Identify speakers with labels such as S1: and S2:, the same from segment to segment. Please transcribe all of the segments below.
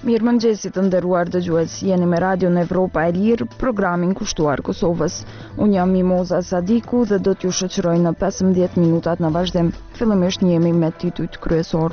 S1: Mirëmëngjesit të nderuar dëgjues, jeni me Radion Evropa e Lirë, programin kushtuar Kosovës. Unë jam Mimoza Sadiku dhe do t'ju shoqëroj në 15 minutat në vazhdim. Fillimisht jemi me titujt kryesor.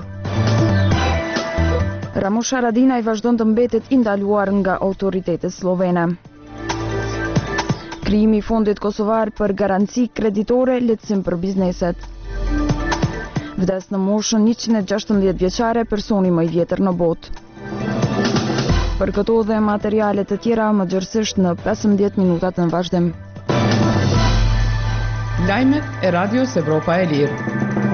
S1: Ramush Haradinaj vazhdon të mbetet i ndaluar nga autoritetet slovene. Krijimi i fondit kosovar për garanci kreditore, lehtësim për bizneset. Vdes në moshën 116 vjeçare personi më i vjetër në botë. Për këto dhe materialet të tjera më gjërësisht në 15 minutat në vazhdim.
S2: Lajmet e Radios Evropa e Lirë.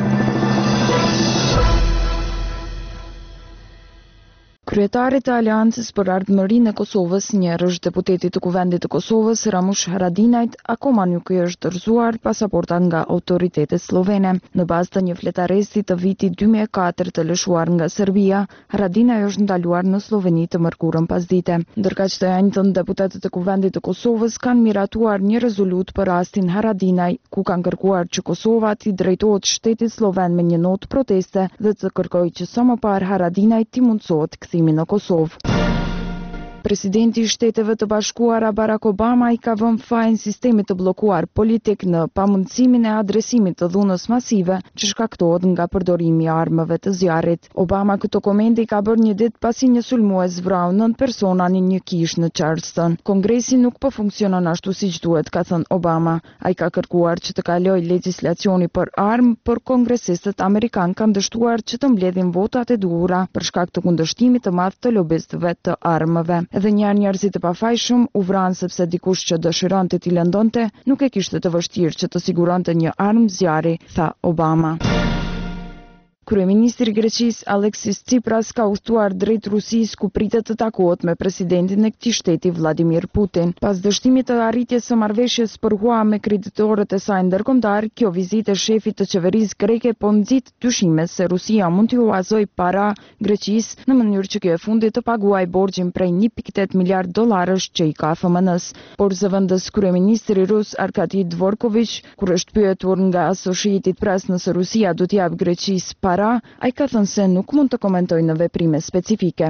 S1: Kryetari të Aleancës për Ardhmërinë e Kosovës, njërësh deputeti të Kuvendit të Kosovës, Ramush Haradinajt, akoma nuk i është dorëzuar pasaporta nga autoritetet slovene. Në bazë të një fletaresti të vitit 2004 të lëshuar nga Serbia, Haradinaj është ndaluar në Sloveni të mërkurën pasdite. Ndërkaq të njëjtën deputetët e Kuvendit të Kosovës kanë miratuar një rezolut për rastin Haradinaj, ku kanë kërkuar që Kosova t'i drejtohet shtetit sloven me një notë proteste dhe të kërkojë që sa më parë Haradinaj t'i mundsohet kthimi në Kosovë. Presidenti i Shteteve të Bashkuara Barack Obama i ka vënë fajin sistemit të bllokuar politik në pamundësimin e adresimit të dhunës masive që shkaktohet nga përdorimi i armëve të zjarrit. Obama këtë komente i ka bërë një ditë pasi një sulmues vrau 9 persona në një kishë në Charleston. Kongresi nuk po funksionon ashtu siç duhet, ka thënë Obama. Ai ka kërkuar që të kalojë legjislacioni për armë, por kongresistët amerikan kanë dështuar që të mbledhin votat e duhura për shkak të kundërshtimit të madh të lobistëve të armëve. Edhe njerëzit të pafajshëm u vranë sepse dikush që dëshironte t'i lëndonte nuk e kishte të vështirë që të siguronte një armë zjarri, tha Obama. Kryeministri i Greqisë Alexis Tsipras ka udhëtuar drejt Rusisë ku pritet të takohet me presidentin e këtij shteti Vladimir Putin. Pas dështimit të arritjes së marrëveshjes për hua me kreditorët e saj ndërkombëtar, kjo vizitë e shefit të qeverisë greke po nxit dyshime se Rusia mund t'i huazojë para Greqisë në mënyrë që kjo e fundit të paguajë borxhin prej 1.8 miliard dollarësh që i ka FMN-s. Por zëvendës kryeministri rus Arkadi Dvorković, kur është pyetur nga Associated Press nëse Rusia do t'i japë Greqisë ai ka thënë se nuk mund të komentojë në veprime specifike.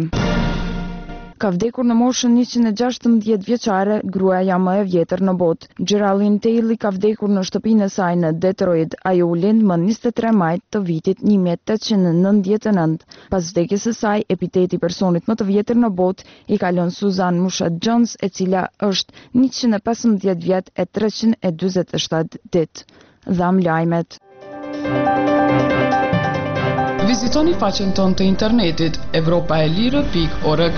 S1: Ka vdekur në moshën 116 vjeçare gruaja më e vjetër në botë. Geraldine Taylor ka vdekur në shtëpinë e saj në Detroit, ajo u lind më 23 maj të vitit 1899. Pas vdekjes së saj, epiteti personit më të vjetër në botë i ka lënë Susan Mushat Jones, e cila është 115 vjet e 347 ditë. Dham lajmet.
S2: Vizitoni faqen tonë të internetit evropaelire.org.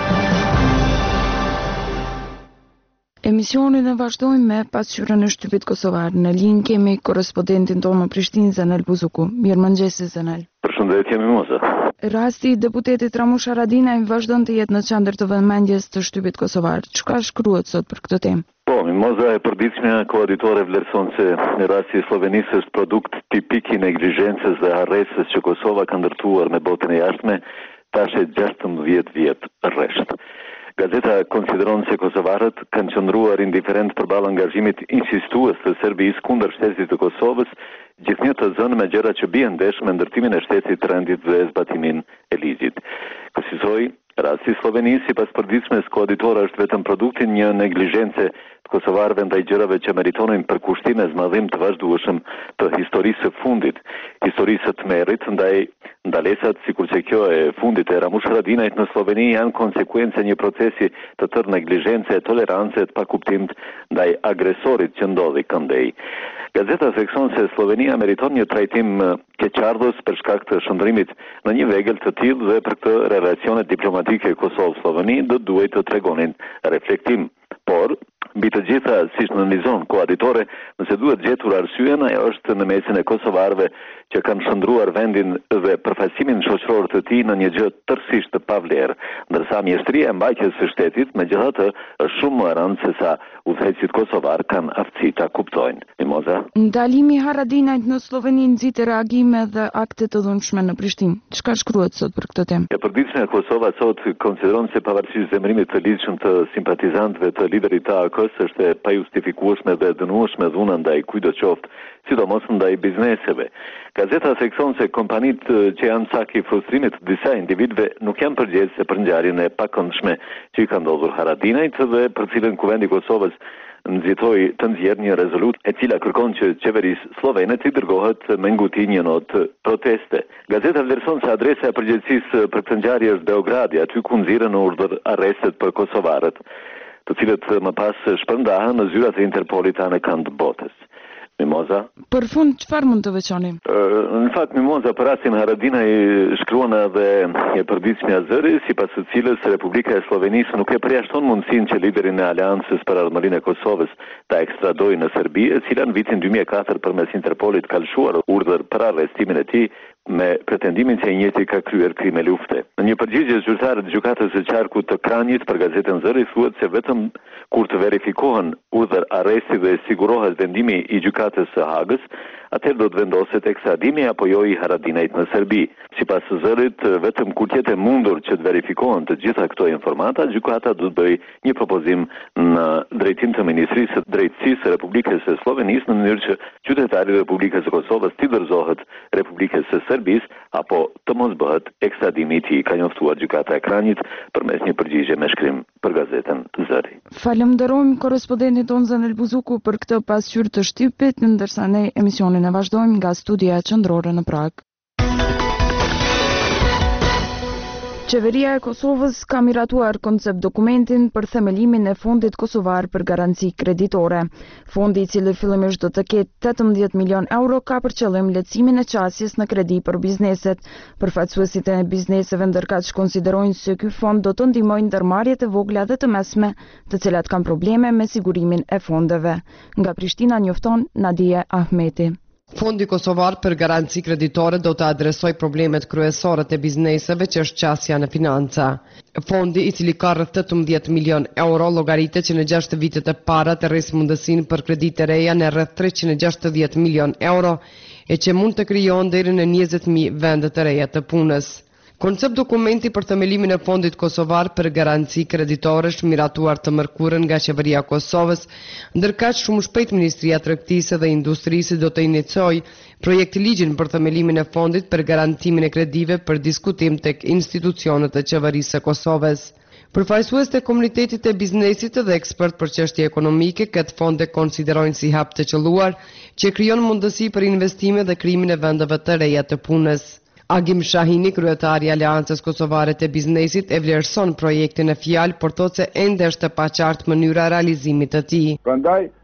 S1: Emisionin e vazhdojmë me pasqyrën e shtypit kosovar. Në linjë kemi korrespondentin tonë në Prishtinë, Zenel Buzuku. Mirëmëngjes Zenel.
S3: Përshëndetje Mimoza.
S1: Rasti i deputetit Ramush Haradinaj vazhdon të jetë në qendër të vëmendjes të shtypit kosovar. Çka shkruhet sot për këtë temë?
S3: Po, Mimoza, e përditshmja koauditore vlerëson se rasti i Slovenisë është produkt tipik i neglizhencës dhe harresës që Kosova ka ndërtuar me botën e jashtme tash e 16 vjet rresht. Gazeta konsideron se kosovarët kanë qëndruar indiferent përballë angazhimit insistues të Serbisë kundër shtetit të Kosovës, gjithnjë të zënë me gjëra që bien ndesh me ndërtimin e shtetit të rendit dhe zbatimin e ligjit. Kësaj rasti i Slovenisë sipas përditshmes koauditore është vetëm produkti i një neglizhence të kosovarëve ndaj gjërave që meritonin përkushtim e zmadhim të vazhdueshëm të historisë së fundit, historisë të tmerrit ndaj ndalesat sikur që kjo e fundit e Ramush Haradinajt në Sloveni janë konsekuencë e një procesi të tërë neglizhence e tolerancë të pakuptimt ndaj agresorit që ndodhi këndej. Gazeta thekson se Slovenia meriton një trajtim keqardhës për shkak të shndrimit në një vegël të tillë dhe për këtë relacionet diplomatike Kosovë-Sloveni do duhet të tregonin reflektim. Por, mbi të gjitha, siç analizon koauditore, nëse duhet gjetur arsyen, ajo është në mesin e kosovarëve që kanë shndruar vendin dhe përfaqësimin shoqëror të tij në një gjë tërësisht të pavlerë, ndërsa mjeshtria e mbajtjes së shtetit megjithatë është shumë më e rëndë se sa udhëheqësit kosovar kanë aftësi ta kuptojnë. Mimoza.
S1: Ndalimi i Haradinajt në Sloveni nxiti reagime dhe akte të dhunshme në Prishtinë. Çka shkruhet sot për këtë temë?
S3: E përditshme Kosova sot konsideron se pavarësisht zemërimit të lidhshëm të simpatizantëve të liderit të AK-s është e pajustifikueshme dhe dënueshme dhuna ndaj kujdo qoftë, sidomos ndaj bizneseve. Gazeta thekson se kompanitë që janë cak i frustrimit të disa individëve nuk janë përgjegjëse për ngjarjen e pakëndshme që i ka ndodhur Haradinajt dhe për cilën Kuvendi i Kosovës nxitoi të nxjerrë një rezolutë e cila kërkon që qeverisë slovene të dërgohet me nguti një notë proteste. Gazeta vlerëson se adresa e përgjegjësisë për këtë ngjarje është Beogradi, aty ku nxirren urdhër arrestet për kosovarët, të cilët më pas shpërndahen në zyrat e Interpolit anë kënd botës. Mimoza?
S1: Për fund, çfarë mund të veçoni?
S3: Në fakt, Mimoza, për rastin Haradinaj shkruan edhe e përditshmja zëri, sipas së cilës Republika e Slovenisë nuk e përjashton mundësinë që liderin e Aleancës për Ardhmërinë e Kosovës ta ekstradojë në Serbi, e cila në vitin 2004 përmes Interpolit ka lëshuar urdhër për arrestimin e tij me pretendimin se i njëjti ka kryer krime lufte. Në një përgjigje zyrtare të gjykatës së qarkut të Kranjit për gazetën Zëri thuhet se vetëm kur të verifikohen urdhër arresti dhe sigurohet vendimi i gjykatës së Hagës, atëherë do të vendoset ekstradimi apo jo i Haradinajt në Serbi. Sipas së Zërit, vetëm kur të jetë mundur që të verifikohen të gjitha këto informata, gjykata do të bëjë një propozim në drejtim të Ministrisë së Drejtësisë së Republikës së Slovenisë në mënyrë që qytetari i Republikës së Kosovës të dorëzohet Republikës së Serbisë apo të mos bëhet ekstradimi i tij, ka njoftuar gjykata e Kranjit përmes një përgjigje me shkrim për gazetën Zëri.
S1: Falenderojmë korrespondentin ton Zanel Buzuku për këtë pasqyrë të shtypit, ndërsa ne emisionin e vazhdojmë nga studia qendrore në Prag. Qeveria e Kosovës ka miratuar koncept dokumentin për themelimin e Fondit Kosovar për Garanci Kreditore. Fondi, i cili fillimisht do të ketë 18 milion euro, ka për qëllim lehtësimin e qasjes në kredi për bizneset. Përfaqësuesit e bizneseve ndërkaq konsiderojnë se ky fond do të ndihmojë ndërmarrjet e vogla dhe të mesme, të cilat kanë probleme me sigurimin e fondeve. Nga Prishtina njofton Nadia Ahmeti.
S4: Fondi Kosovar për Garanci Kreditore do të adresoj problemet kryesore të bizneseve që është qasja në financa. Fondi, i cili ka rreth 18 milion euro, llogaritet që në 6 vitet e para të rrisë mundësinë për kredite reja në rreth 360 milion euro, e që mund të krijon deri në 20.000 vende të reja të punës. Koncept dokumenti për themelimin e Fondit Kosovar për Garanci Kreditore është miratuar të mërkurën nga Qeveria e Kosovës, ndërkaq shumë shpejt Ministria e Tregtisë dhe Industrisë do të iniciojë projektligjin për themelimin e fondit për garantimin e kredive për diskutim tek institucionet e Qeverisë së Kosovës. Përfaqësues të komunitetit të biznesit dhe ekspert për çështje ekonomike, këtë fond e konsiderojnë si hap të qelluar që krijon mundësi për investime dhe krijimin e vendeve të reja të punës. Agim Shahini, kryetari i Aleancës Kosovare të Biznesit, e vlerëson projektin e fjalë, por thotë se ende është e paqartë mënyra e realizimit të tij.
S5: Prandaj